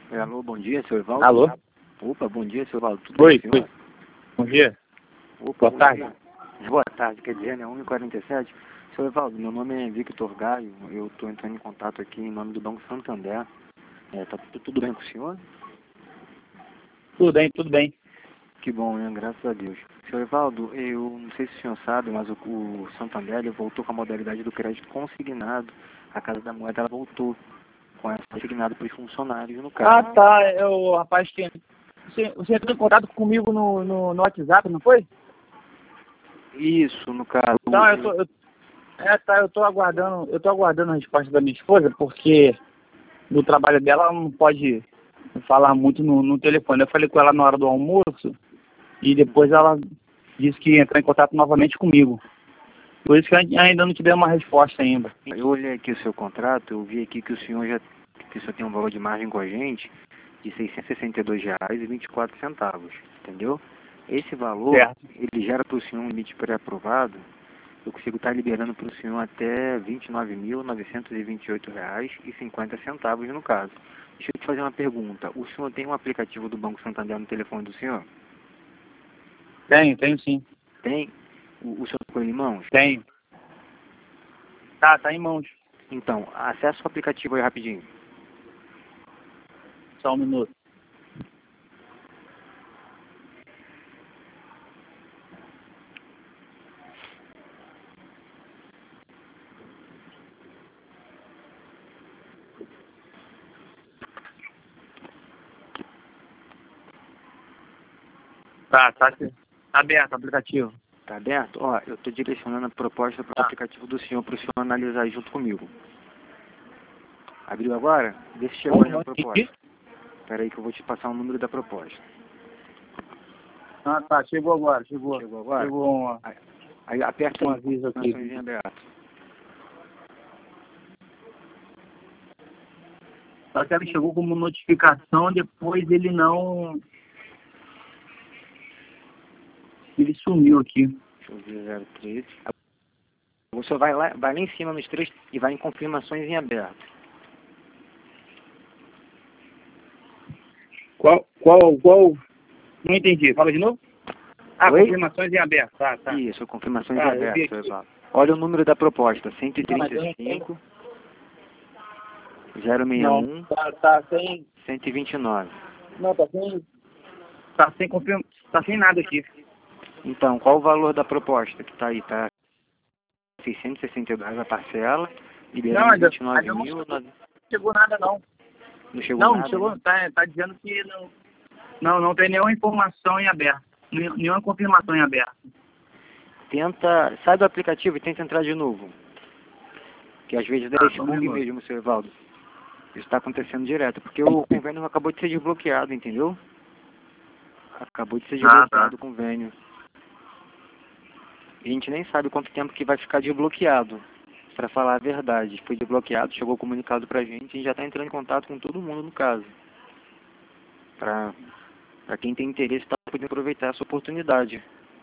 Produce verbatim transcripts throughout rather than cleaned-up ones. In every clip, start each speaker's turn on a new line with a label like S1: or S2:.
S1: É, alô, bom dia, seu Evaldo.
S2: Alô?
S1: Opa, bom dia, seu Evaldo. Tudo
S2: Oi,
S1: bem,
S2: oi.
S1: senhor?
S2: Bom dia.
S1: Opa,
S2: Boa tarde.
S1: dia. Boa tarde, quer dizer, né? um e quarenta e sete. Seu Evaldo, meu nome é Victor Gaio. Eu estou entrando em contato aqui em nome do Banco Santander. É, tá tudo, tudo bem com o senhor?
S2: Tudo bem, tudo bem.
S1: Que bom, né? Graças a Deus. Seu Evaldo, eu não sei se o senhor sabe, mas o, o Santander ele voltou com a modalidade do crédito consignado. A Casa da Moeda ela voltou com essa consignado para os funcionários, no
S2: Ah,
S1: caso.
S2: tá. Eu, rapaz, que você, você entrou em contato comigo no, no, no WhatsApp, não foi?
S1: Isso, no caso.
S2: Então, eu tô, eu, é, tá, eu tô aguardando, eu tô aguardando a resposta da minha esposa, porque do trabalho dela ela não pode falar muito no, no telefone. Eu falei com ela na hora do almoço e depois ela disse que ia entrar em contato novamente comigo. Por isso que ainda não tivemos uma resposta ainda.
S1: Eu olhei aqui o seu contrato, eu vi aqui que o senhor já que o senhor tem um valor de margem com a gente de seiscentos e sessenta e dois reais e vinte e quatro centavos, entendeu? Esse valor,
S2: Certo.
S1: ele gera para o senhor um limite pré-aprovado. Eu consigo estar liberando para o senhor até vinte e nove mil novecentos e vinte e oito reais e cinquenta centavos no caso. Deixa eu te fazer uma pergunta. O senhor tem um aplicativo do Banco Santander no telefone do senhor?
S2: Tenho, tenho sim.
S1: Tem? O, o senhor tem em mãos?
S2: Tenho. Tá, tá em mãos.
S1: Então, acessa o aplicativo aí rapidinho.
S2: Só um minuto. Tá, tá, tá aberto o aplicativo.
S1: Tá aberto? Ó, eu estou direcionando a proposta para o
S2: Tá.
S1: aplicativo do senhor, para o senhor analisar aí junto comigo. Abriu agora? Vê se chegou aí na proposta. Espera aí que eu vou te passar o número da proposta.
S2: Ah, tá, chegou agora, chegou.
S1: Chegou agora?
S2: Chegou uma,
S1: Aí, aí aperta
S2: um
S1: aí,
S2: aviso aqui.
S1: informações em aberto.
S2: Só que ela chegou como notificação, depois ele não... Ele sumiu aqui.
S1: Deixa eu ver, zero três. O senhor vai lá, vai lá em cima nos três e vai em confirmações em aberto.
S2: Qual, qual, qual? Não entendi, fala de novo? Ah,
S1: Oi?
S2: confirmações em aberto, tá, tá.
S1: Isso, confirmações
S2: Tá,
S1: em
S2: eu vi
S1: aberto,
S2: aqui.
S1: Evaldo. Olha o número da proposta, cento e
S2: Não, mas
S1: trinta
S2: eu
S1: e
S2: não
S1: cinco, zero seis
S2: Não,
S1: um,
S2: tá, tá sem...
S1: cento e vinte e nove.
S2: Não, tá sem... Tá sem confirma... Tá sem nada aqui.
S1: Então, qual o valor da proposta que está aí? Tá seiscentos e sessenta e dois a parcela,
S2: Não,
S1: liberando
S2: ainda,
S1: vinte e nove
S2: ainda não
S1: mil,
S2: chegou, chegou nada, não.
S1: não chegou
S2: Não,
S1: nada,
S2: não chegou,
S1: né?
S2: tá, tá dizendo que não... Não, não tem nenhuma informação em aberto. Nenhum- Nenhuma confirmação em aberto.
S1: Tenta, sai do aplicativo e tenta entrar de novo. Que às vezes dá
S2: Tá,
S1: esse
S2: só um
S1: bug
S2: minuto.
S1: mesmo, seu Evaldo. Isso está acontecendo direto, porque o convênio acabou de ser desbloqueado, entendeu? Acabou de ser
S2: Ah,
S1: desbloqueado
S2: tá.
S1: o convênio. E a gente nem sabe quanto tempo que vai ficar desbloqueado. Para falar a verdade, foi desbloqueado, chegou o comunicado pra gente e a gente já está entrando em contato com todo mundo no caso. Para quem tem interesse está podendo aproveitar essa oportunidade.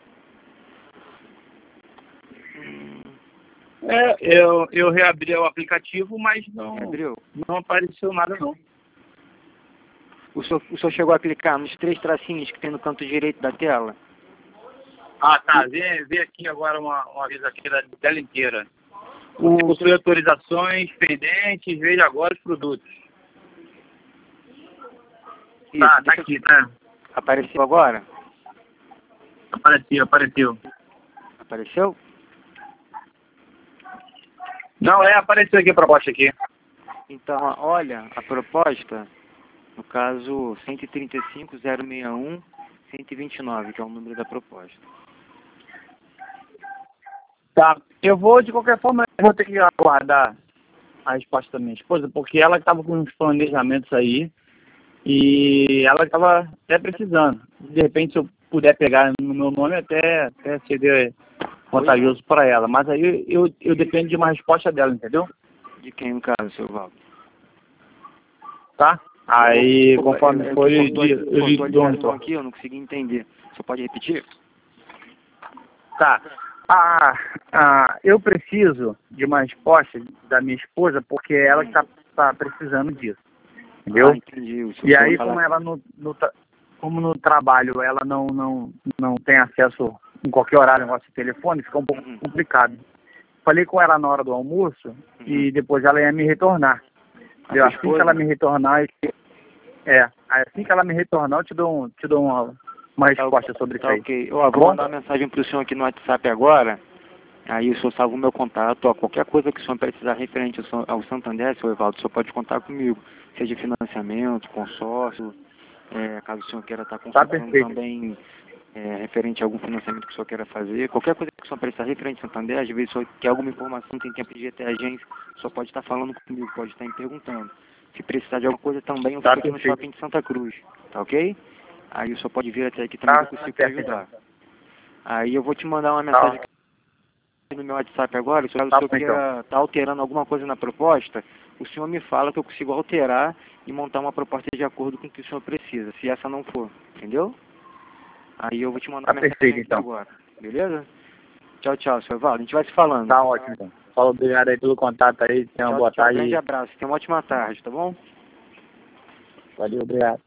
S1: Hum,
S2: É, eu, eu reabri o aplicativo, mas não,
S1: Gabriel,
S2: não apareceu nada, não.
S1: o senhor, o senhor chegou a clicar nos três tracinhos que tem no canto direito da tela?
S2: Ah, tá. Vê, vê aqui agora uma, um aviso aqui da tela inteira. Você possui autorizações pendentes, veja agora os produtos.
S1: Isso,
S2: Tá, tá
S1: deixa eu-
S2: aqui, tá.
S1: Apareceu agora?
S2: Apareceu, apareceu.
S1: Apareceu?
S2: Não, é, apareceu aqui a proposta aqui.
S1: Então, ó, olha, a proposta, no caso cento e trinta e cinco, zero seis um, cento e vinte e nove, que é o número da proposta.
S2: Tá. Eu vou, de qualquer forma, eu vou ter que aguardar a resposta da minha esposa, porque ela estava com uns planejamentos aí e ela estava até precisando. De repente, se eu puder pegar no meu nome, até, até seria vantajoso para ela. Mas aí eu, eu dependo de uma resposta dela, entendeu?
S1: De quem, no caso, seu Valdo?
S2: Tá? Aí,
S1: Desculpa,
S2: conforme
S1: é- é
S2: for,
S1: que
S2: eu
S1: cortou,
S2: lhe- eu lhe
S1: cortou a
S2: dou um
S1: ligação
S2: retorno.
S1: aqui, eu não consegui entender. Você pode repetir?
S2: Tá. Ah, ah, eu preciso de uma resposta da minha esposa, porque ela está tá precisando disso. entendeu?
S1: Ah, entendi. O senhor
S2: E aí,
S1: falar-
S2: como ela no, no, tra- como no trabalho ela não, não, não tem acesso em qualquer horário ao nosso telefone, fica um pouco
S1: Uhum.
S2: complicado. Falei com ela na hora do almoço e depois ela ia me retornar.
S1: A
S2: Eu,
S1: sua
S2: assim que
S1: esposa?
S2: ela me retornar, eu- é, assim que ela me retornar, eu te dou, um, te dou uma, uma
S1: Tá,
S2: resposta sobre
S1: tá
S2: isso aí.
S1: ok. Ó,
S2: Tá
S1: vou
S2: bom?
S1: mandar uma mensagem pro senhor aqui no WhatsApp agora. Aí o senhor salva o meu contato. Ó, qualquer coisa que o senhor precisar referente ao, San- ao Santander, seu Evaldo, o senhor pode contar comigo. Seja financiamento, consórcio, é, caso o senhor queira estar consultando
S2: perfeito.
S1: também é, referente a algum financiamento que o senhor queira fazer. Qualquer coisa que o senhor precisar referente ao Santander, às vezes o senhor quer alguma informação, tem tempo de ir até a agência, o senhor pode estar falando comigo, pode estar me perguntando. Se precisar de alguma coisa também, eu
S2: Tá
S1: fico aqui no
S2: perfeito.
S1: shopping de Santa Cruz, tá ok? Aí o senhor pode vir até aqui também,
S2: Tá,
S1: que eu consigo te
S2: perfeito.
S1: ajudar. Aí eu vou te mandar uma mensagem
S2: Tá,
S1: no meu WhatsApp agora, se o
S2: tá
S1: senhor
S2: bom, então.
S1: queira estar alterando alguma coisa na proposta, o senhor me fala que eu consigo alterar e montar uma proposta de acordo com o que o senhor precisa, se essa não for, entendeu? Aí eu vou te mandar
S2: Tá
S1: uma mensagem
S2: perfeito,
S1: aqui
S2: então.
S1: agora, beleza? Tchau, tchau, senhor Evaldo, a gente vai se falando.
S2: Tá ótimo, então. Fala, obrigado aí pelo contato aí. Tenha uma
S1: Tchau,
S2: boa
S1: tchau,
S2: tarde.
S1: grande abraço, tenha uma ótima tarde, tá bom?
S2: Valeu, obrigado.